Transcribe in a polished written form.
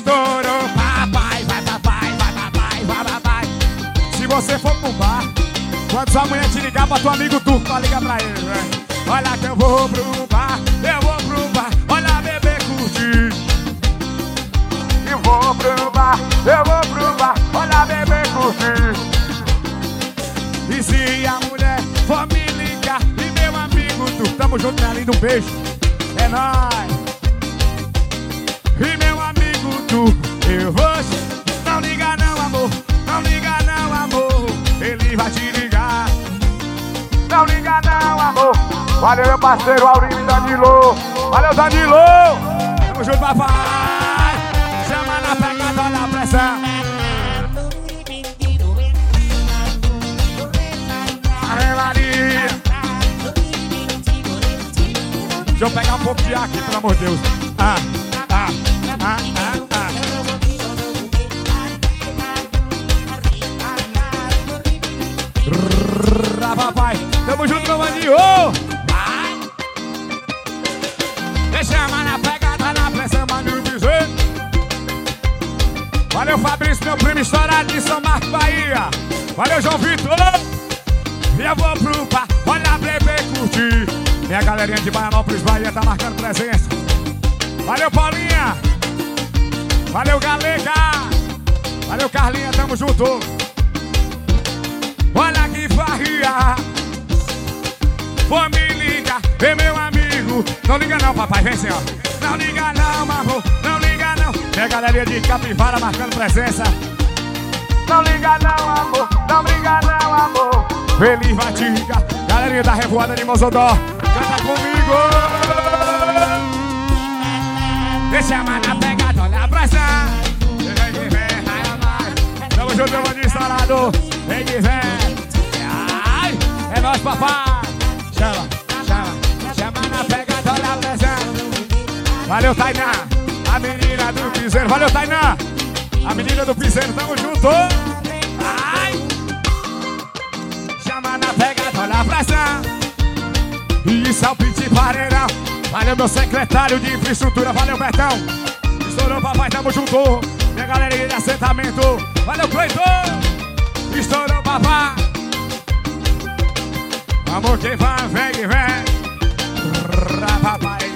Estourou, papai, vai papai, vai papai, vai papai. Se você for pro bar, quando sua mulher te ligar pra teu amigo turco, pra ligar pra ele, né? Olha que eu vou pro bar, eu vou pro bar. Olha bebê curtir. Eu vou pro bar, eu vou pro bar. Olha bebê curtir. E se a mulher for me ligar, e meu amigo turco, tamo junto, minha linda, um beijo. É nóis. E meu amigo turco, eu vou. Não liga não, amor, não liga não, amor. Ele vai te ligar. Não liga não, amor. Valeu, meu parceiro Aurinho e Danilo. Valeu, Danilo. Tamo junto, papai. Chama na pegada, olha a pressão. Ave Maria. Deixa eu pegar um pouco de ar aqui, pelo amor de Deus. Papai, tamo junto, meu maninho. Deixa a na pegada, na pressão, maninho dizer. Valeu, Fabrício, meu primo estourado de São Marcos, Bahia. Valeu, João Vitor. Eu vou pro bar, olha bebê curtir. Minha galerinha de Baianópolis, Bahia, tá marcando presença. Valeu, Paulinha. Valeu, Galega. Valeu, Carlinha, tamo junto. Olha que farria. Vou me ligar, vem meu amigo. Não liga não, papai, vem senhor. Não liga não, amor, não liga não. Minha galerinha de Capivara marcando presença. Não liga não, amor, não liga não, amor. Ele vai te ligar. Galerinha da Revoada de Mozodó, canta comigo. Deixa a na pegada, olha a pressão. Vem que vem, vai. Tamo junto, meu maninho estourado. Vem que vem. Ai, é nóis, papai. Chama, chama, chama na pegada, olha a pressão. Valeu, Tainá, a menina do piseiro. Valeu, Tainá, a menina do piseiro, tamo junto. Ai, chama na pegada, olha a pressão. E salpite pareirão. Valeu, meu secretário de infraestrutura. Valeu, Betão. Estourou, papai, tamo junto. Minha galerinha de assentamento. Valeu, Cleiton. Estourou, papai. Amor, quem vai, vem, vem. Papai.